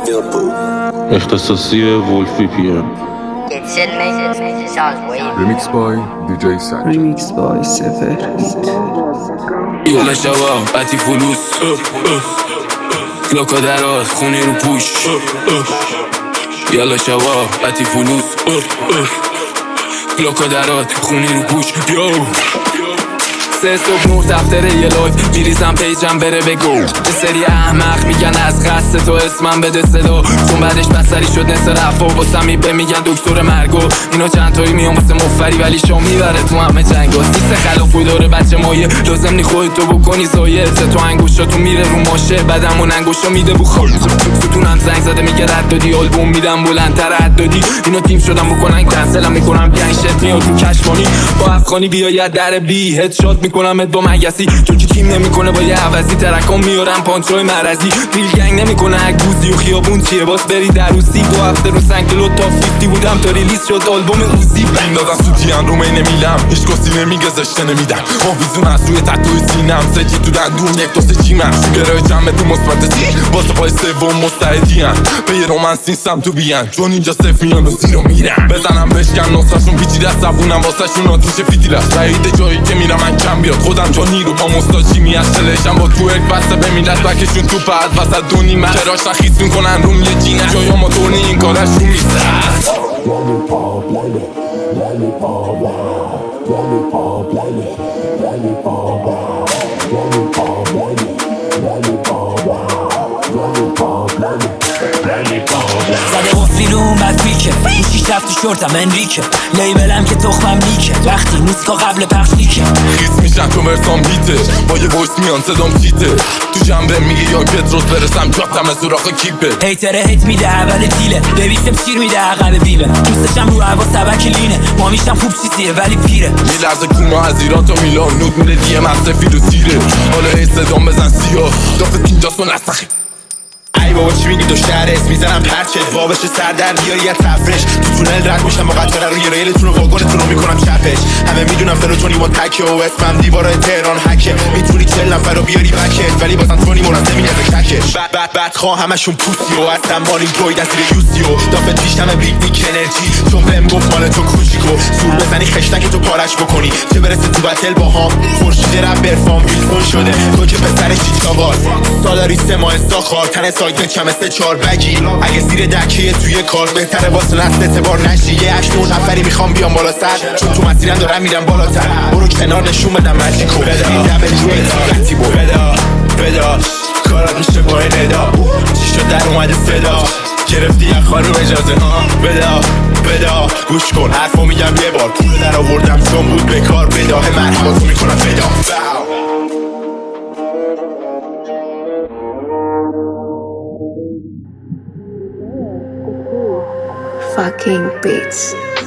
اختصاصی ولف پی ام. Remix by DJ Sat. Remix by Sefer. یالا شبا بطی فلوس کلاکا درات خونی رو پوش یالا شبا بطی فلوس کلاکا درات خونی رو پوش یو 3 صبح 9 دفتره یه لایف میریزم پیجم بره بگو یه سری احمق میگن از قصد تو اسمم بده صدا چون بعدش بسری شد نصر رفا واسه میبه میگن دکتر مرگو اینا چند تایی میان واسه مفری ولی شام میبره تو همه جنگا سیست خلافوی داره بچه مایه لازم نی خودتو بکنی زایه تو انگوشاتو میره رو ماشه بعدمون انگوشا میده بو خال ستونم زنگ زده میگه رد دادی آلبوم میدم بلندتر رد دادی اینا تیم شدم بکنن کنسلم میکنم گنگ شت میاد تو کشفانی با افغانی بیاید در بی هدشات میکنمت با مگسی چون که تیم نمیکنه با یه عوضی ترکام میارم پانچای مرضی دیل گنگ نمیکنه اگوزی و خیابون چیه باز بری در روسی 2 هفته رو سنگلو تا 50 بودم تا ریلیز شد آلبوم روسی بندازم تو دیان رو می نمیلم هیچ کسی نمیگه زشته نمیدم آویزون از روی تتوی سینم سجی تو دندون یک دو سه جیمم شوگرای جمع تو مثبت سی واسه پای سوم مستعدین به یه رومنس نیستم تو بیان چون اینجا صف میان و زیرو میرم بزنم بشکن نصفشون پیچیده است زبونم واسهشون آتیش فیتیل است بعید جایی که میرم من کم بیاد خودم چون نیرو با مستاجی میاشلشم با تو اک بسته به میلت بکشون تو پد وسط دونی من چراش نخیص میکنن روم یه جینه جایا ما دونی این کارش رو میسته زده غفلی رو اون بد فیکه گوشیش رفت تو شورتم انریکه لیبلم که تخمم نیکه وقتی موسیقا قبل پخش نیکه خیس میشن تو مرسام بیته با یه وایس میان صدام چیته تو جنبه میگه یا پتروس برسم جاتم سوراخ کیپه هیتره هیت میده اول دیله ببیسم سیر میده عقب بیمه دوستشم رو هوا سبک لینه ما میشم خوب چیزیه ولی پیره میلرزه کوما از ایران تا میلان نود میره دیه مغز فیل و سیره حالا ای صدام بزن سیاه دافت اینجاست و نسخی ای بابا چی میگی دو شهر اسم میزنم پرچت بابش سر در بیاری یه تفرش تو تونل رد میشم با قطره روی ریلتون و واگنتون رو میکنم چپش همه میدونم فرو 21 تکه و اسمم دیوارای تهران حکه میتونی 40 نفر رو بیاری بکت ولی بازم تونی مرد نمیاد ککش بعد خواه همشون پوسی و هستم مالین پروید از زیر یوسی و دافت پیش همه پیکنیک انرژی چون بهم گفت مال تو کوچیکو زور بزنی خشتک تو پارش بکنی چه برسه تو بتل با هم خورشید رپ برفام ویلسون شده تو که پسرش چیچاواز سالاری 3 ماه استاخار تن سایت کم است 4 بگی اگه زیر دکیه توی کار بهتره واسه نست اعتبار نشی یه 8 9 نفری میخوام بیام بالا سر چون تو مسیرم دارم میرم بالاتر برو کنار نشون بدم ماجیکو بدا کارات میشه با این ادا چی شد در اومده صدا گرفتی یه خانوم اجازه بدا گوش کن حرفو میگم یه بار پول در آوردم چون بود بکار بداه مرحباتو میکنم بدا Fucking bitch.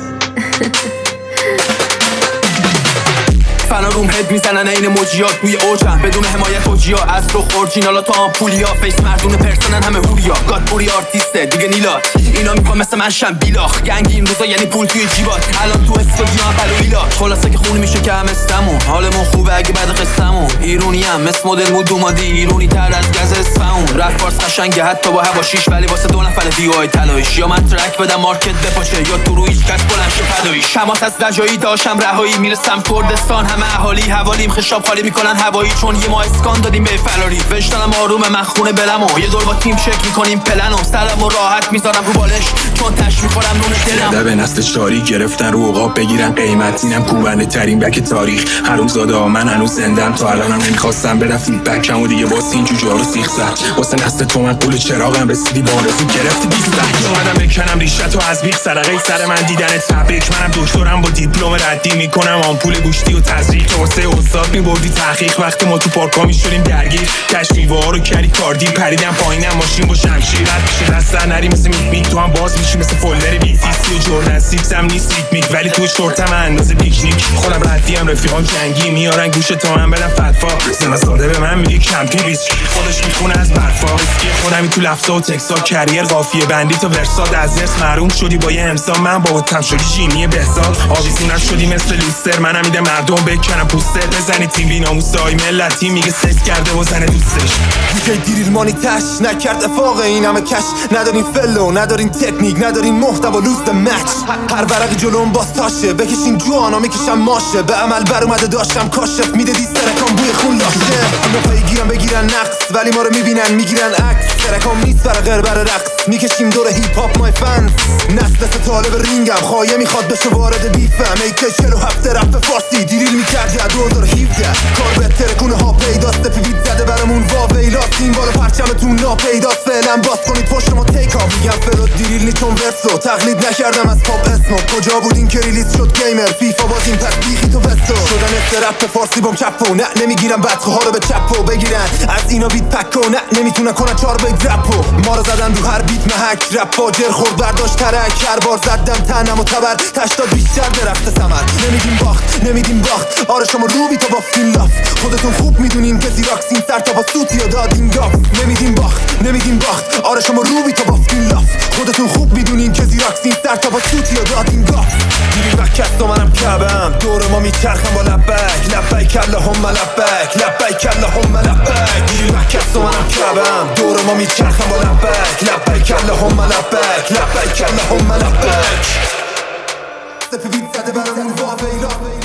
فنا روم هد میزنن این موجیات روی اوجم بدون حمایت اوجیا از تو اورجینالا تا آمپولیا فیس مردون پرسنن همه هوریا گادپوری آرتیسته دیگه نیلات اینا میخوام مثل من شم بیلاخ گنگ این روزا یعنی پول توی جیبات الان تو استودیو هم بلو ایلات خلاصه که خون میشه که هم استمون حالمون خوبه اگه بعد قصمون ایرونی هم مثل مدل مود اومدی ایرونی تر از گز اسفمون رپ فارس قشنگه حتی با هواشیش ولی واسه 2 نفر دیوای طلاییش یا من ترک بدم مارکت بپاشه یا تو رو هیچ کس بلند شه فداییش شماس از رجایی داشتم رهایی میرسم کردستان همه اهالی حوالیم خشاب خالی میکنن هوایی چون یه ما اسکان دادیم به فراری وجدانم آرومه من خونه بلمو یه دور با تیم چک میکنیم پلنو سرمو راحت میذارم رو بالش چون تش میخورم نون دلم به نسل چاری گرفتن رو عقاب بگیرن قیمت اینم کوبنده ترین بک تاریخ حروم زاده ها من هنوز زندم تا الانم نمیخواستم بدم فیدبکم و دیگه واسه این جوجا رو سیخ زد واسه نسل تو من قول چراغم رسیدی با آرزو گرفتی 20 بک اومدم بکنم ریشتو از بیخ صدقه سر من دیدن تبریک منم دکترم با دیپلم ردی میکنم آمپول گوشتی و تزریق تو واسه استاد میبردی تحقیق وقتی ما تو پارکا میشدیم درگیر کشمیوه ها رو کردی کاردی پریدم پایینم ماشین با شمشیر رد میشه دست نری مثل میک تو هم باز میشی مثل فولدر بیتیسی و جردن سیکسم نیست ریتمیک ولی تو شورتم اندازه پیکنیک خودم ردیم رفیقام جنگی میارن گوش تو هم بدم فتوا زنده ساده به من میگه کمپی ویسکی خودش میخونه از برفا ویسکی خودمی تو لفظا و تکسا کریر قافیه بندی تو ورساد از نرس محروم شدی با یه امسا من با تم شدی جینی بهزاد آویزون شدی مثل لوستر منم میده مردم بکنم پوستر بزنی تیم بی ناموسای ملتی میگه سکس کرده و زن دوستش دیجی دیریل مانی تش نکرد افاق این همه کش. ندارین فلو ندارین تکنیک ندارین محتوا لوز مچ. هر ورقی جلوم باز تاشه بکشین جوانا میکشم ماشه. به عمل بر اومده داشتم کاشف میده دیسترکام بوی خون لاشه. اینا پیگیرن بگیرن نقص ولی ما رو میبینن میگیرن عکس. ترکام نیست برای غیر برای رقص میکشیم دور هیپ هاپ مای فنز. نسل طالب رینگم خواهی میخواد بشه وارد بیفم. AK 47 رپ فارسی دیریل میکردی از 2017. کار بهتره کنه ها پیداست. پیویت زده برامون واویلاست. این بالا پرچمتون ناپیداست. فعلا باز کنید پشت ما تیک آف. میگم فرود دیریل نی چون ورسو تقلید نکردم از پاپ اسمو. کجا بودین که ریلیز شد گیمر فیفا بازیم پس بیخی تو وستو. شدن رپ فارسی بام چپو نه نمیگیرم بدخو ها رو به چپو بگیرن. از اینا بیت پکو نه نمیتونن کنن 4 بیت رپو. ما رو زدن رو هر بیت محک رپ فاجر خورد برداشت ترک. هر بار زدم تنم و تبر 80 بیشتر درخت ثمر. نمیدیم باخت آره شما رو بی تا بافتین لاف. خودتون خوب میدونین که زیراکسین سر تا با سوتی و دادین گاف. نمیدیم باخت آره شما رو بی تا بافتین لاف. خودتون خوب میدونین که زیراکسین سر تا با سوتی و دادین گاف. دیرین مکست و منم کبم دور ما میچرخم با لبک اللهم لبک اللهم لبک. دیرین مکست و منم کبم دور ما میچرخم با لبک اللهم لبک اللهم لبک. سپیویت زده برامون واویلا.